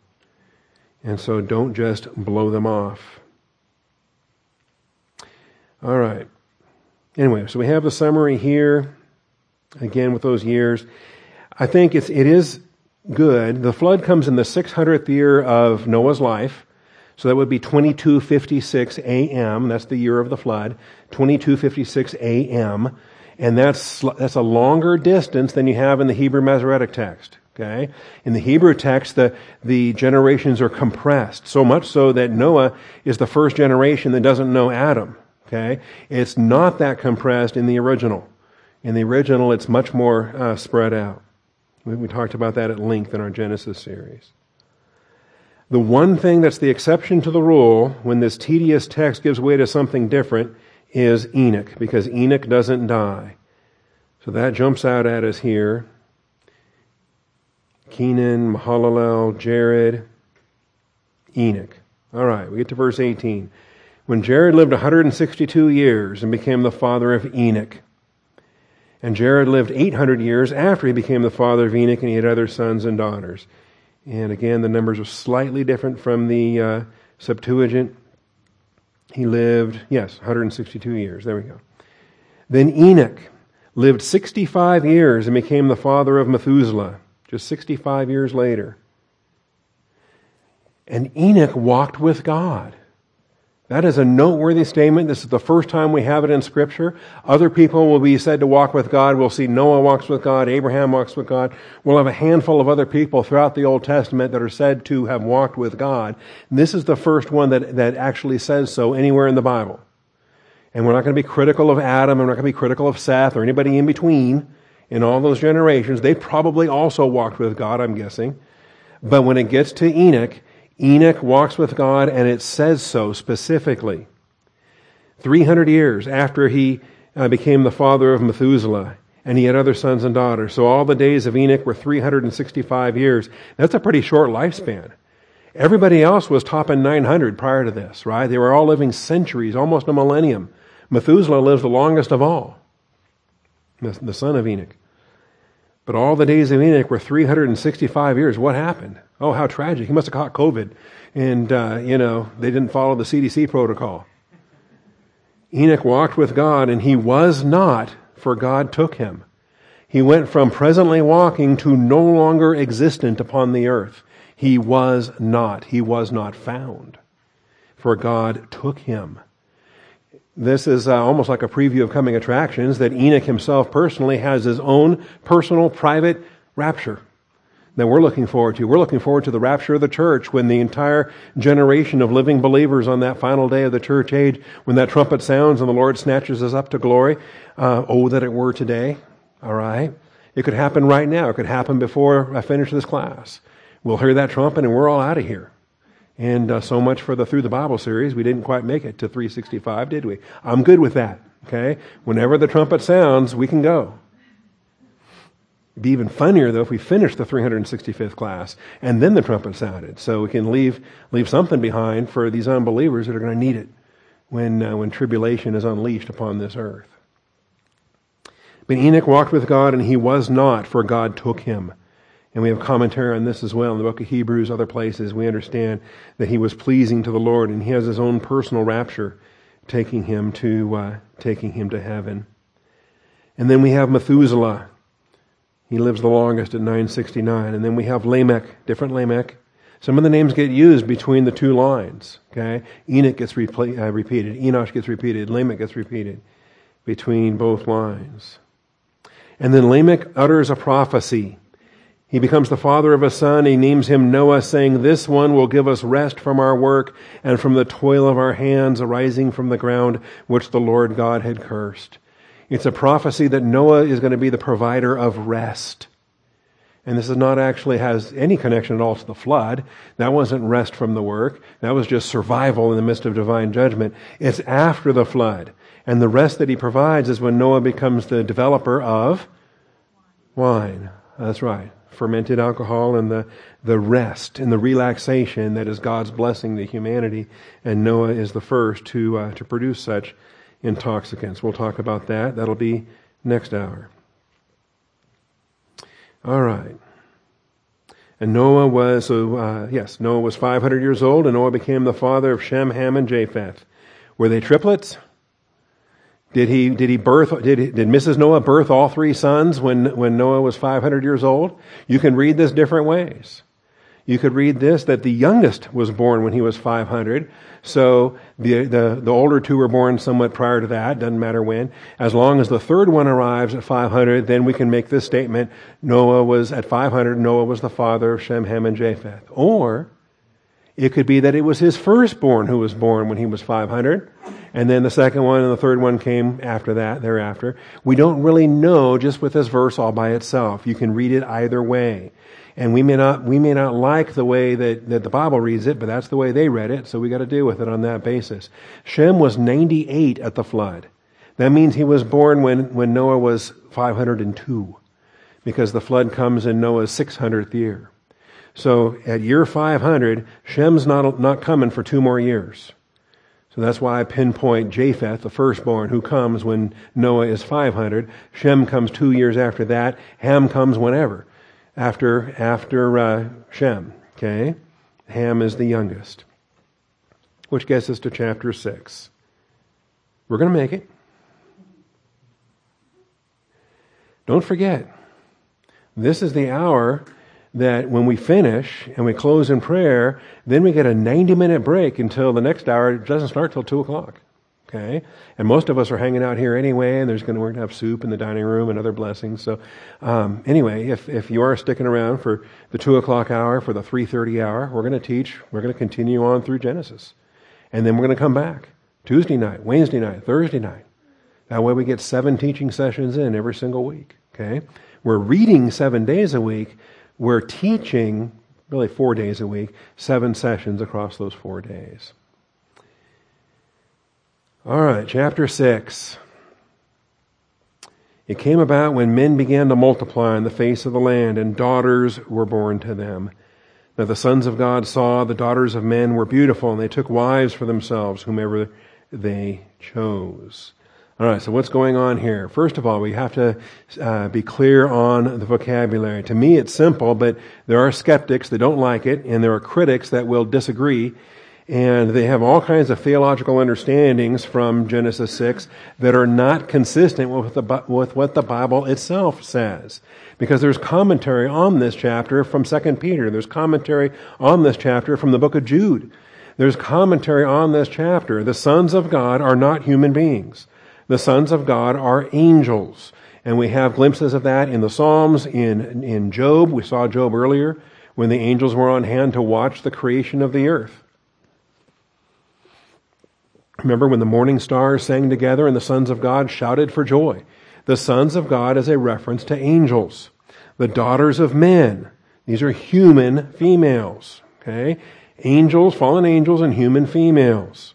And so don't just blow them off. All right. Anyway, so we have the summary here, again with those years. I think it's, it is good. The flood comes in the six hundredth year of Noah's life. So that would be twenty-two fifty-six A M. That's the year of the flood. twenty-two fifty-six A M. And that's, that's a longer distance than you have in the Hebrew Masoretic text. Okay? In the Hebrew text, the, the generations are compressed. So much so that Noah is the first generation that doesn't know Adam. Okay? It's not that compressed in the original. In the original, it's much more uh, spread out. We, we talked about that at length in our Genesis series. The one thing that's the exception to the rule when this tedious text gives way to something different is Enoch, because Enoch doesn't die. So that jumps out at us here. Kenan, Mahalalel, Jared, Enoch. All right, we get to verse eighteen. When Jared lived one hundred sixty-two years and became the father of Enoch. And Jared lived eight hundred years after he became the father of Enoch, and he had other sons and daughters. And again, the numbers are slightly different from the uh, Septuagint. He lived, yes, one hundred sixty-two years. There we go. Then Enoch lived sixty-five years and became the father of Methuselah, just sixty-five years later. And Enoch walked with God. That is a noteworthy statement. This is the first time we have it in Scripture. Other people will be said to walk with God. We'll see Noah walks with God. Abraham walks with God. We'll have a handful of other people throughout the Old Testament that are said to have walked with God. This is the first one that, that actually says so anywhere in the Bible. And we're not going to be critical of Adam. And we're not going to be critical of Seth or anybody in between in all those generations. They probably also walked with God, I'm guessing. But when it gets to Enoch, Enoch walks with God, and it says so specifically. three hundred years after he uh, became the father of Methuselah, and he had other sons and daughters. So all the days of Enoch were three hundred sixty-five years. That's a pretty short lifespan. Everybody else was topping nine hundred prior to this, right? They were all living centuries, almost a millennium. Methuselah lives the longest of all, the, the son of Enoch. But all the days of Enoch were three hundred sixty-five years. What happened? Oh, how tragic. He must have caught COVID. And, uh, you know, they didn't follow the C D C protocol. Enoch walked with God, and he was not, for God took him. He went from presently walking to no longer existent upon the earth. He was not. He was not found, for God took him. This is uh, almost like a preview of coming attractions, that Enoch himself personally has his own personal, private rapture that we're looking forward to. We're looking forward to the rapture of the church, when the entire generation of living believers on that final day of the church age, when that trumpet sounds and the Lord snatches us up to glory. Uh, oh, that it were today. All right. It could happen right now. It could happen before I finish this class. We'll hear that trumpet and we're all out of here. And uh, so much for the Through the Bible series. We didn't quite make it to three sixty-five, did we? I'm good with that. Okay. Whenever the trumpet sounds, we can go. It'd be even funnier, though, if we finished the three hundred sixty-fifth class and then the trumpet sounded, so we can leave leave something behind for these unbelievers that are going to need it when uh, when tribulation is unleashed upon this earth. But Enoch walked with God, and he was not, for God took him. And we have commentary on this as well in the book of Hebrews, other places. We understand that he was pleasing to the Lord, and he has his own personal rapture taking him to uh, taking him to heaven. And then we have Methuselah. He lives the longest at nine sixty-nine. And then we have Lamech, different Lamech. Some of the names get used between the two lines. Okay, Enoch gets repl- uh, repeated, Enosh gets repeated, Lamech gets repeated between both lines. And then Lamech utters a prophecy. He becomes the father of a son. He names him Noah, saying, "This one will give us rest from our work and from the toil of our hands arising from the ground which the Lord God had cursed." It's a prophecy that Noah is going to be the provider of rest. And this is not actually has any connection at all to the flood. That wasn't rest from the work. That was just survival in the midst of divine judgment. It's after the flood. And the rest that he provides is when Noah becomes the developer of wine. That's right. Fermented alcohol, and the, the rest and the relaxation that is God's blessing to humanity. And Noah is the first to uh, to produce such intoxicants. We'll talk about that. That'll be next hour. All right. And Noah was, so, uh, yes, Noah was five hundred years old, and Noah became the father of Shem, Ham, and Japheth. Were they triplets? Did he did he birth did he, did Missus Noah birth all three sons when when Noah was five hundred years old? You can read this different ways. You could read this that the youngest was born when he was five hundred. So the, the the older two were born somewhat prior to that. Doesn't matter when. As long as the third one arrives at five hundred, then we can make this statement: Noah was at five hundred. Noah was the father of Shem, Ham, and Japheth. Or it could be that it was his firstborn who was born when he was five hundred, and then the second one and the third one came after that, thereafter. We don't really know just with this verse all by itself. You can read it either way. And we may not we may not like the way that, that the Bible reads it, but that's the way they read it, so we got to deal with it on that basis. Shem was ninety-eight at the flood. That means he was born when, when Noah was five hundred two, because the flood comes in Noah's six hundredth year. So at year five hundred, Shem's not, not coming for two more years. So that's why I pinpoint Japheth, the firstborn, who comes when Noah is five hundred. Shem comes two years after that. Ham comes whenever. After after uh, Shem, okay? Ham is the youngest. Which gets us to chapter six. We're going to make it. Don't forget, this is the hour that when we finish and we close in prayer, then we get a ninety-minute break until the next hour. It doesn't start till two o'clock. Okay, and most of us are hanging out here anyway, and there's going to, we're going to have soup in the dining room and other blessings. So, um, anyway, if if you are sticking around for the two o'clock hour, for the three thirty hour, we're going to teach. We're going to continue on through Genesis, and then we're going to come back Tuesday night, Wednesday night, Thursday night. That way, we get seven teaching sessions in every single week. Okay, we're reading seven days a week. We're teaching really four days a week, seven sessions across those four days. All right, chapter six. It came about when men began to multiply on the face of the land, and daughters were born to them. Now the sons of God saw the daughters of men were beautiful, and they took wives for themselves, whomever they chose. All right, so what's going on here? First of all, we have to uh, be clear on the vocabulary. To me, it's simple, but there are skeptics that don't like it, and there are critics that will disagree. And they have all kinds of theological understandings from Genesis six that are not consistent with, the, with what the Bible itself says. Because there's commentary on this chapter from Second Peter. There's commentary on this chapter from the book of Jude. There's commentary on this chapter. The sons of God are not human beings. The sons of God are angels. And we have glimpses of that in the Psalms, in, in Job. We saw Job earlier when the angels were on hand to watch the creation of the earth. Remember when the morning stars sang together and the sons of God shouted for joy? The sons of God is a reference to angels. The daughters of men. These are human females. Okay? Angels, fallen angels, and human females.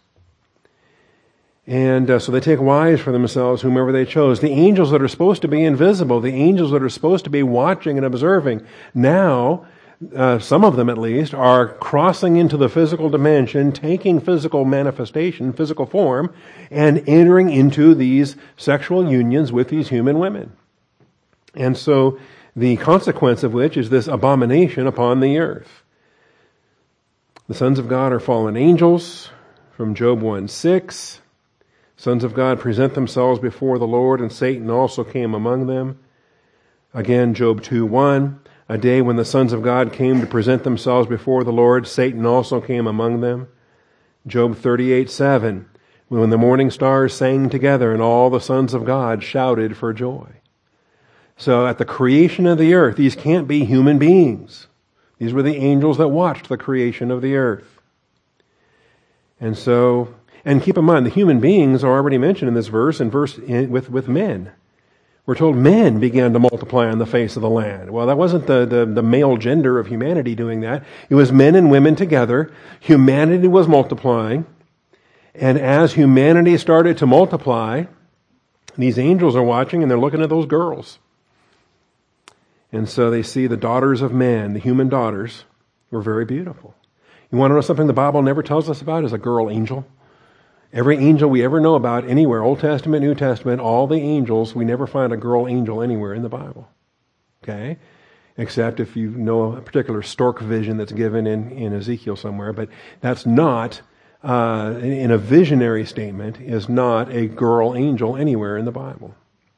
And uh, so they take wives for themselves, whomever they chose. The angels that are supposed to be invisible, the angels that are supposed to be watching and observing, now, uh, some of them at least, are crossing into the physical dimension, taking physical manifestation, physical form, and entering into these sexual unions with these human women. And so the consequence of which is this abomination upon the earth. The sons of God are fallen angels, from Job one six. Sons of God present themselves before the Lord, and Satan also came among them. Again, Job two one. A day when the sons of God came to present themselves before the Lord, Satan also came among them. Job thirty-eight seven. When the morning stars sang together and all the sons of God shouted for joy. So at the creation of the earth, these can't be human beings. These were the angels that watched the creation of the earth. And so, and keep in mind, the human beings are already mentioned in this verse, in verse in, with, with men. We're told men began to multiply on the face of the land. Well, that wasn't the, the, the male gender of humanity doing that. It was men and women together. Humanity was multiplying. And as humanity started to multiply, these angels are watching and they're looking at those girls. And so they see the daughters of men, the human daughters, were very beautiful. You want to know something the Bible never tells us about is a girl angel? Every angel we ever know about anywhere, Old Testament, New Testament, all the angels, we never find a girl angel anywhere in the Bible. Okay? Except if you know a particular stork vision that's given in, in Ezekiel somewhere. But that's not, uh, in a visionary statement, is not a girl angel anywhere in the Bible.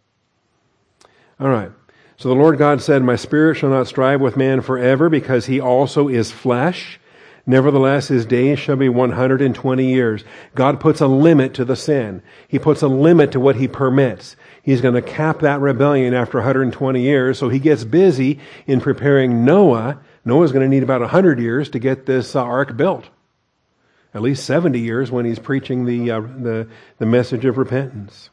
All right. So the Lord God said, "My spirit shall not strive with man forever, because he also is flesh. Nevertheless, his days shall be one hundred twenty years. God puts a limit to the sin. He puts a limit to what he permits. He's going to cap that rebellion after one hundred twenty years, so he gets busy in preparing Noah. Noah's going to need about one hundred years to get this uh, ark built. At least seventy years when he's preaching the, uh, the, the message of repentance.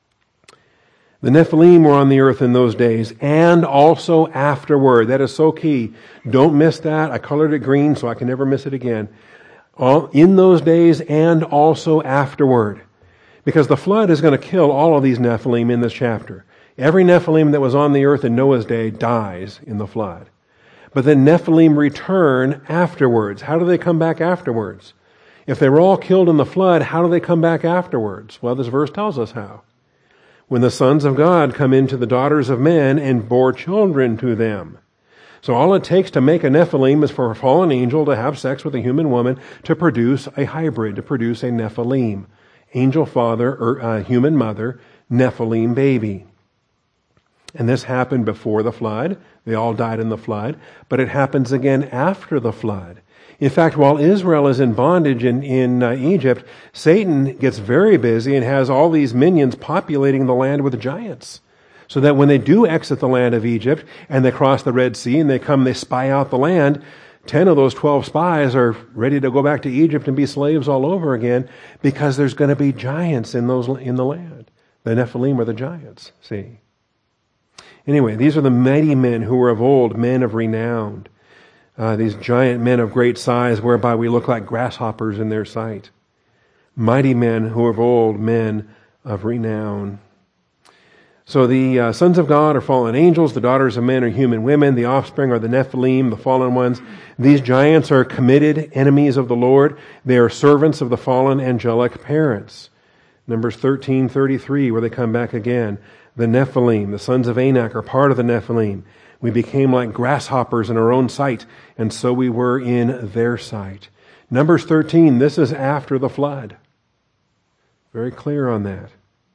The Nephilim were on the earth in those days, and also afterward. That is so key. Don't miss that. I colored it green so I can never miss it again. All, in those days and also afterward. Because the flood is going to kill all of these Nephilim in this chapter. Every Nephilim that was on the earth in Noah's day dies in the flood. But then Nephilim return afterwards. How do they come back afterwards? If they were all killed in the flood, how do they come back afterwards? Well, this verse tells us how. When the sons of God come into the daughters of men and bore children to them. So all it takes to make a Nephilim is for a fallen angel to have sex with a human woman to produce a hybrid, to produce a Nephilim. Angel father or uh, human mother, Nephilim baby. And this happened before the flood. They all died in the flood. But it happens again after the flood. In fact, while Israel is in bondage in, in uh, Egypt, Satan gets very busy and has all these minions populating the land with giants. So that when they do exit the land of Egypt and they cross the Red Sea and they come, they spy out the land, ten of those twelve spies are ready to go back to Egypt and be slaves all over again because there's going to be giants in those in the land. The Nephilim are the giants, see. Anyway, these are the mighty men who were of old, men of renown. Uh, these giant men of great size, whereby we look like grasshoppers in their sight. Mighty men who are of old, men of renown. So the uh, sons of God are fallen angels, the daughters of men are human women, the offspring are the Nephilim, the fallen ones. These giants are committed enemies of the Lord. They are servants of the fallen angelic parents. Numbers thirteen thirty-three, where they come back again. The Nephilim, the sons of Anak, are part of the Nephilim. We became like grasshoppers in our own sight, and so we were in their sight. Numbers thirteen, this is after the flood. Very clear on that.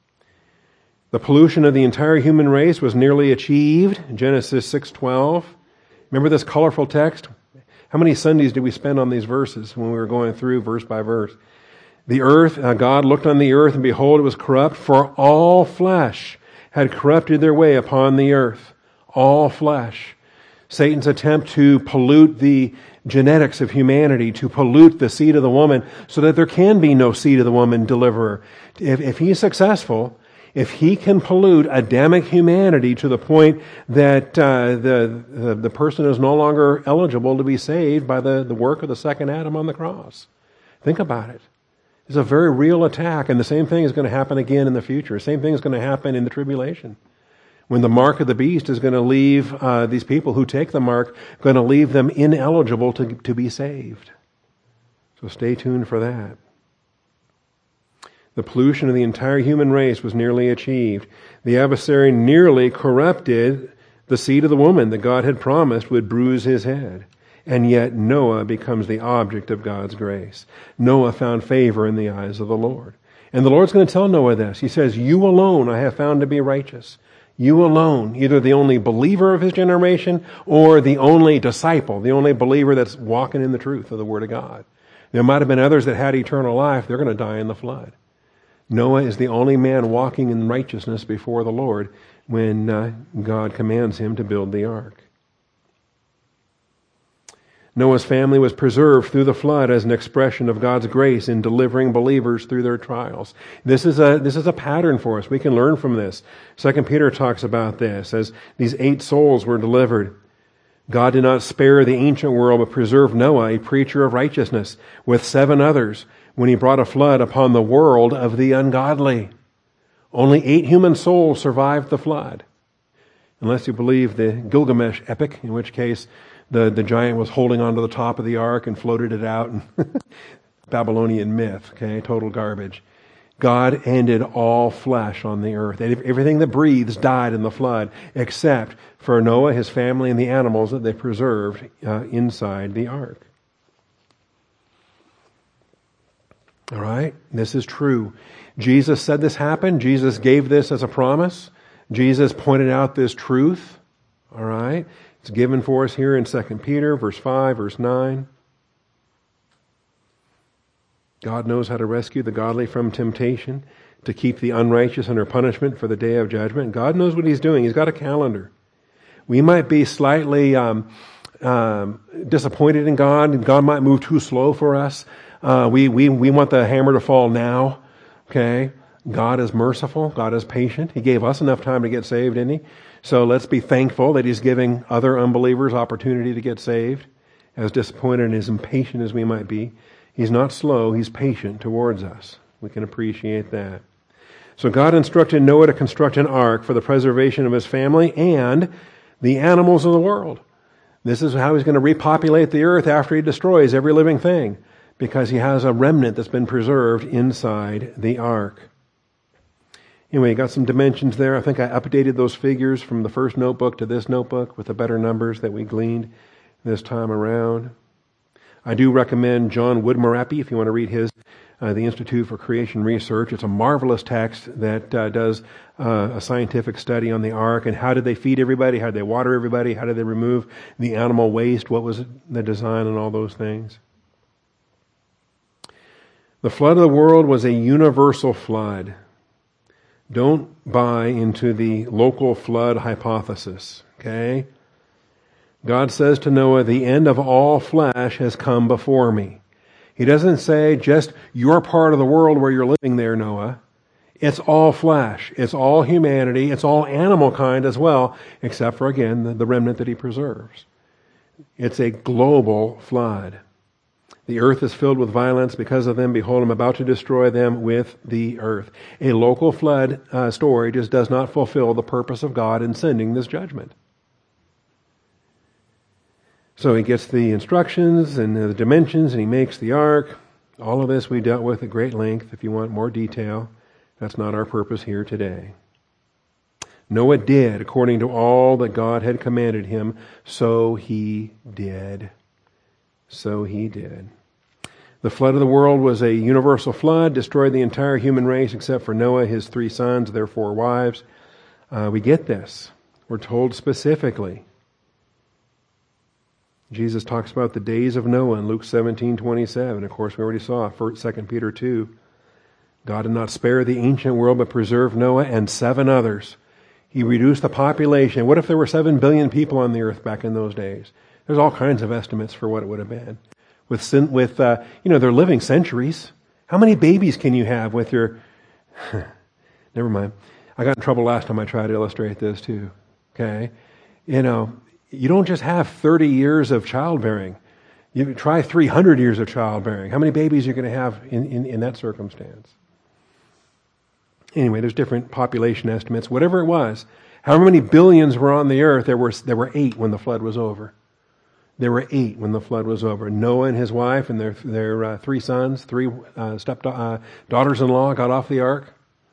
The pollution of the entire human race was nearly achieved. Genesis six twelve. Remember this colorful text? How many Sundays did we spend on these verses when we were going through verse by verse? The earth, uh, God looked on the earth, and behold, it was corrupt, for all flesh had corrupted their way upon the earth. All flesh. Satan's attempt to pollute the genetics of humanity, to pollute the seed of the woman, so that there can be no seed of the woman deliverer. If, if he's successful, if he can pollute Adamic humanity to the point that uh, the, the the person is no longer eligible to be saved by the, the work of the second Adam on the cross. Think about it. It's a very real attack, and the same thing is going to happen again in the future. The same thing is going to happen in the tribulation. When the mark of the beast is going to leave uh, these people who take the mark, going to leave them ineligible to, to be saved. So stay tuned for that. The pollution of the entire human race was nearly achieved. The adversary nearly corrupted the seed of the woman that God had promised would bruise his head. And yet Noah becomes the object of God's grace. Noah found favor in the eyes of the Lord. And the Lord's going to tell Noah this. He says, you alone I have found to be righteous. You alone, either the only believer of his generation or the only disciple, the only believer that's walking in the truth of the Word of God. There might have been others that had eternal life. They're going to die in the flood. Noah is the only man walking in righteousness before the Lord when uh, God commands him to build the ark. Noah's family was preserved through the flood as an expression of God's grace in delivering believers through their trials. This is a this is a pattern for us. We can learn from this. Second Peter talks about this as these eight souls were delivered. God did not spare the ancient world, but preserved Noah, a preacher of righteousness, with seven others, when he brought a flood upon the world of the ungodly. Only eight human souls survived the flood. Unless you believe the Gilgamesh epic, in which case the, the giant was holding onto the top of the ark and floated it out. Babylonian myth, okay, total garbage. God ended all flesh on the earth. Everything that breathes died in the flood, except for Noah, his family, and the animals that they preserved uh, inside the ark. All right, this is true. Jesus said this happened. Jesus gave this as a promise. Jesus pointed out this truth. All right, it's given for us here in Second Peter, verse five, verse nine. God knows how to rescue the godly from temptation, to keep the unrighteous under punishment for the day of judgment. God knows what He's doing. He's got a calendar. We might be slightly um, um, disappointed in God, and God might move too slow for us. Uh, we, we, we want the hammer to fall now. Okay? God is merciful. God is patient. He gave us enough time to get saved, didn't He? So let's be thankful that He's giving other unbelievers opportunity to get saved. As disappointed and as impatient as we might be, He's not slow. He's patient towards us. We can appreciate that. So God instructed Noah to construct an ark for the preservation of his family and the animals of the world. This is how He's going to repopulate the earth after He destroys every living thing, because He has a remnant that's been preserved inside the ark. Anyway, got some dimensions there. I think I updated those figures from the first notebook to this notebook with the better numbers that we gleaned this time around. I do recommend John Woodmorappy if you want to read his, uh, The Institute for Creation Research. It's a marvelous text that uh, does uh, a scientific study on the ark and how did they feed everybody, how did they water everybody, how did they remove the animal waste, what was the design and all those things. The flood of the world was a universal flood. Don't buy into the local flood hypothesis, okay? God says to Noah, the end of all flesh has come before me. He doesn't say just your part of the world where you're living there, Noah. It's all flesh. It's all humanity. It's all animal kind as well, except for, again, the, the remnant that He preserves. It's a global flood. The earth is filled with violence because of them. Behold, I'm about to destroy them with the earth. A local flood uh, story just does not fulfill the purpose of God in sending this judgment. So he gets the instructions and the dimensions, and he makes the ark. All of this we dealt with at great length. If you want more detail, that's not our purpose here today. Noah did according to all that God had commanded him, so he did. So he did. The flood of the world was a universal flood, destroyed the entire human race except for Noah, his three sons, their four wives. Uh, we get this. We're told specifically. Jesus talks about the days of Noah in Luke seventeen twenty-seven. Of course, we already saw Second Peter two. God did not spare the ancient world, but preserved Noah and seven others. He reduced the population. What if there were seven billion people on the earth back in those days? There's all kinds of estimates for what it would have been. With, with uh, you know, they're living centuries. How many babies can you have with your... Never mind. I got in trouble last time I tried to illustrate this too. Okay? You know, you don't just have thirty years of childbearing. You try three hundred years of childbearing. How many babies are you going to have in, in, in that circumstance? Anyway, there's different population estimates. Whatever it was, however many billions were on the earth, there were there were eight when the flood was over. There were eight when the flood was over. Noah and his wife and their their uh, three sons, three uh, step uh, daughters-in-law got off the ark.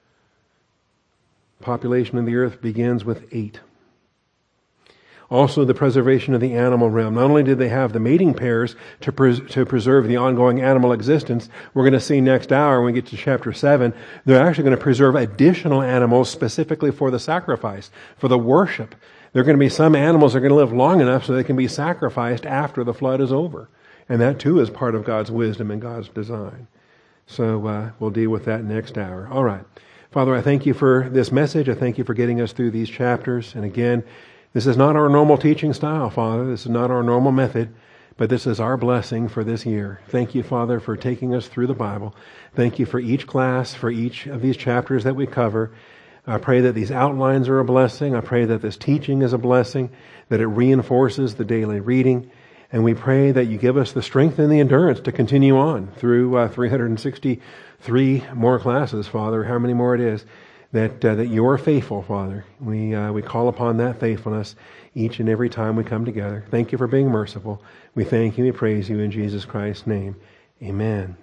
Population of the earth begins with eight. Also, the preservation of the animal realm. Not only did they have the mating pairs to pres- to preserve the ongoing animal existence, we're going to see next hour when we get to chapter seven, they're actually going to preserve additional animals specifically for the sacrifice, for the worship. There are going to be some animals that are going to live long enough so they can be sacrificed after the flood is over. And that too is part of God's wisdom and God's design. So uh, we'll deal with that next hour. All right. Father, I thank you for this message. I thank you for getting us through these chapters. And again, this is not our normal teaching style, Father. This is not our normal method, but this is our blessing for this year. Thank you, Father, for taking us through the Bible. Thank you for each class, for each of these chapters that we cover. I pray that these outlines are a blessing. I pray that this teaching is a blessing, that it reinforces the daily reading. And we pray that you give us the strength and the endurance to continue on through uh, three hundred sixty-three more classes, Father, how many more it is. That uh, that you are faithful, Father. We uh, we call upon that faithfulness each and every time we come together. Thank you for being merciful. We thank you and praise you in Jesus Christ's name. Amen.